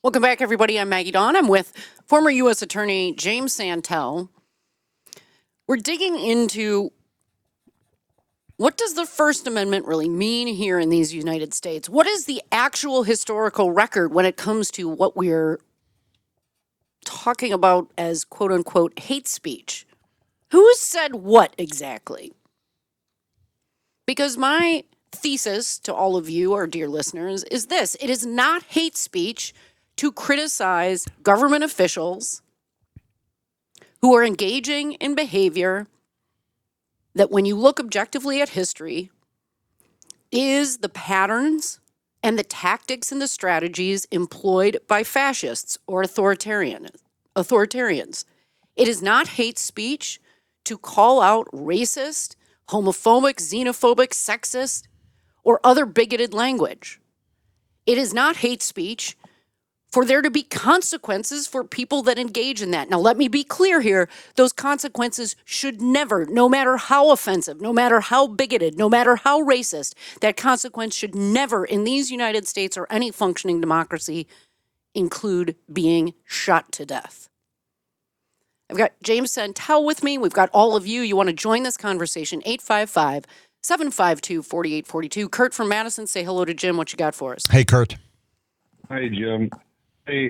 Welcome back, everybody. I'm Maggie Dawn. I'm with former U.S. Attorney James Santel. We're digging into what does the First Amendment really mean here in these United States? What is the actual historical record when it comes to what we're talking about as quote-unquote hate speech? Who said what exactly? Because my thesis to all of you, our dear listeners, is this. It is not hate speech to criticize government officials who are engaging in behavior that, when you look objectively at history, is the patterns and the tactics and the strategies employed by fascists or authoritarians. It is not hate speech to call out racist, homophobic, xenophobic, sexist, or other bigoted language. It is not hate speech for there to be consequences for people that engage in that. Now, let me be clear here. Those consequences should never, no matter how offensive, no matter how bigoted, no matter how racist, that consequence should never, in these United States or any functioning democracy, include being shot to death. I've got James Santel with me. We've got all of you. You want to join this conversation, 855-752-4842. Kurt from Madison, say hello to Jim. What you got for us? Hey, Kurt. Hi, Jim. I'm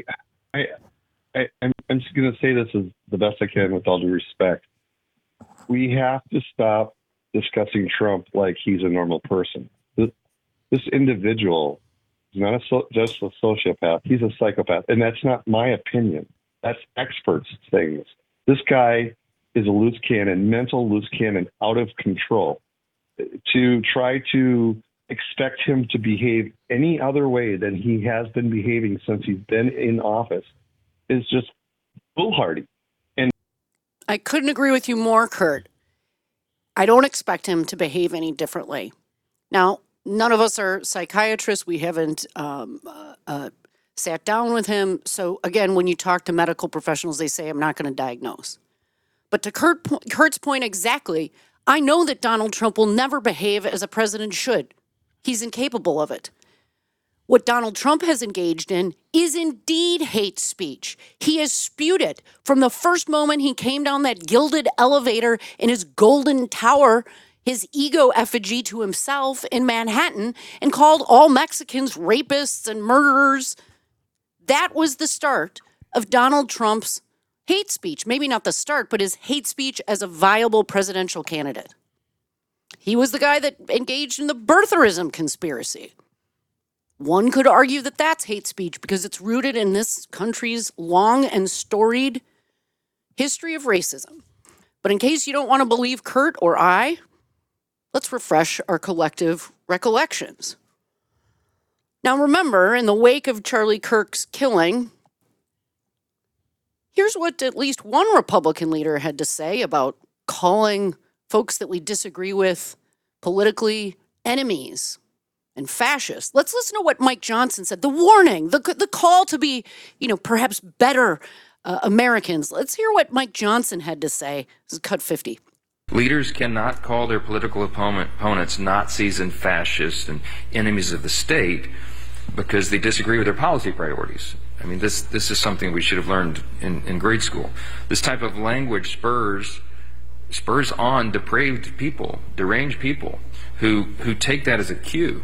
just going to say this as the best I can with all due respect. We have to stop discussing Trump like he's a normal person. This individual is not just a sociopath. He's a psychopath. And that's not my opinion. That's experts saying this. This guy is a loose cannon, mental loose cannon, out of control. To try to expect him to behave any other way than he has been behaving since he's been in office is just foolhardy. And I couldn't agree with you more, Kurt. I don't expect him to behave any differently. Now, none of us are psychiatrists. We haven't sat down with him. So again, when you talk to medical professionals, they say, I'm not going to diagnose. But to Kurt's point exactly, I know that Donald Trump will never behave as a president should. He's incapable of it. What Donald Trump has engaged in is indeed hate speech. He has spewed it from the first moment he came down that gilded elevator in his golden tower, his ego effigy to himself in Manhattan, and called all Mexicans rapists and murderers. That was the start of Donald Trump's hate speech. Maybe not the start, but his hate speech as a viable presidential candidate. He was the guy that engaged in the birtherism conspiracy. One could argue that that's hate speech because it's rooted in this country's long and storied history of racism. But in case you don't want to believe Kurt or I, let's refresh our collective recollections. Now remember, in the wake of Charlie Kirk's killing, here's what at least one Republican leader had to say about calling folks that we disagree with politically enemies and fascists. Let's listen to what Mike Johnson said. The warning, the call to be, perhaps better Americans. Let's hear what Mike Johnson had to say. This is cut 50. Leaders cannot call their political opponents Nazis and fascists and enemies of the state because they disagree with their policy priorities. I mean, this is something we should have learned in grade school. This type of language spurs on depraved people, deranged people who take that as a cue.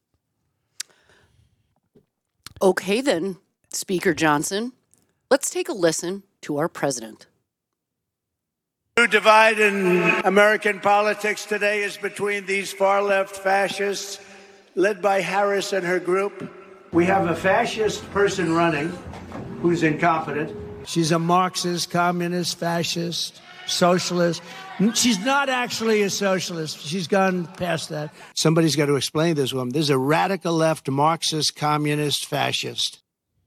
Okay then, Speaker Johnson, let's take a listen to our president. The divide in American politics today is between these far-left fascists led by Harris and her group. We have a fascist person running who's incompetent. She's a Marxist, communist, fascist, socialist. She's not actually a socialist. She's gone past that. Somebody's got to explain this woman. There's a radical left Marxist, communist, fascist.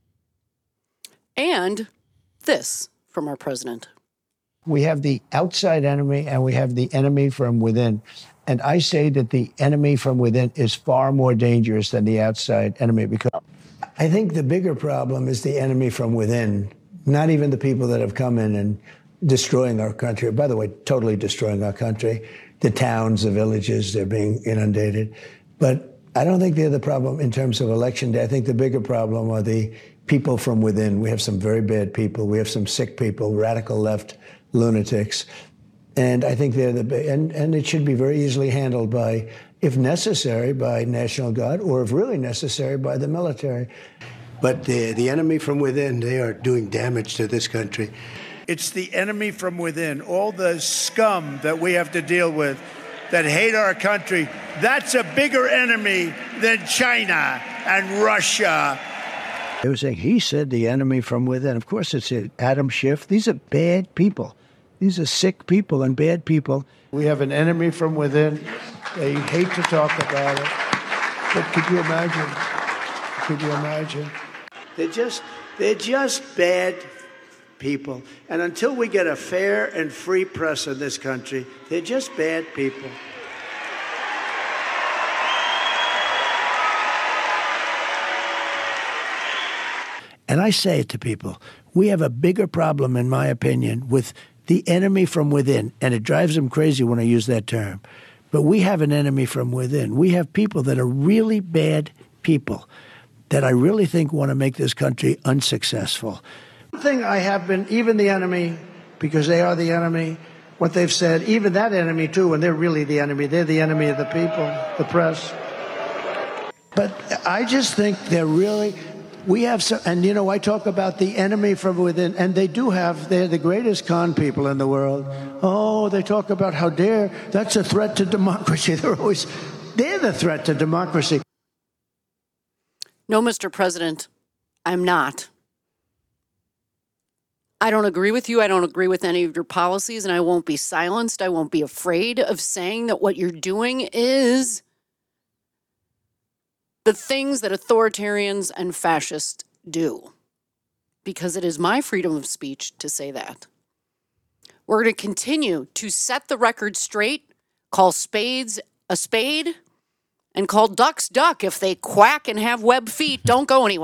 And this from our president. We have the outside enemy and we have the enemy from within. And I say that the enemy from within is far more dangerous than the outside enemy, because I think the bigger problem is the enemy from within, not even the people that have come in and destroying our country. By the way, totally destroying our country. The towns, the villages, they're being inundated. But I don't think they're the problem in terms of election day. I think the bigger problem are the people from within. We have some very bad people. We have some sick people, radical left lunatics. And I think they're and it should be very easily handled by, if necessary, by National Guard, or if really necessary, by the military. But the enemy from within, they are doing damage to this country. It's the enemy from within, all the scum that we have to deal with that hate our country. That's a bigger enemy than China and Russia. They were saying, he said the enemy from within. Of course, it's Adam Schiff. These are bad people. These are sick people and bad people. We have an enemy from within. They hate to talk about it. But could you imagine? Could you imagine? They're just bad people. And until we get a fair and free press in this country, they're just bad people. And I say it to people, we have a bigger problem, in my opinion, with the enemy from within. And it drives them crazy when I use that term. But we have an enemy from within. We have people that are really bad people that I really think want to make this country unsuccessful. One thing I have been, even the enemy, because they are the enemy, what they've said, even that enemy too, and they're really the enemy. They're the enemy of the people, the press. But I just think they're really... We have some, and you know, I talk about the enemy from within, and they're the greatest con people in the world. Oh, they talk about how dare, that's a threat to democracy. They're the threat to democracy. No, Mr. President, I'm not. I don't agree with you. I don't agree with any of your policies, and I won't be silenced. I won't be afraid of saying that what you're doing is the things that authoritarians and fascists do, because it is my freedom of speech to say that. We're going to continue to set the record straight, call spades a spade, and call ducks duck. If they quack and have web feet, don't go anywhere.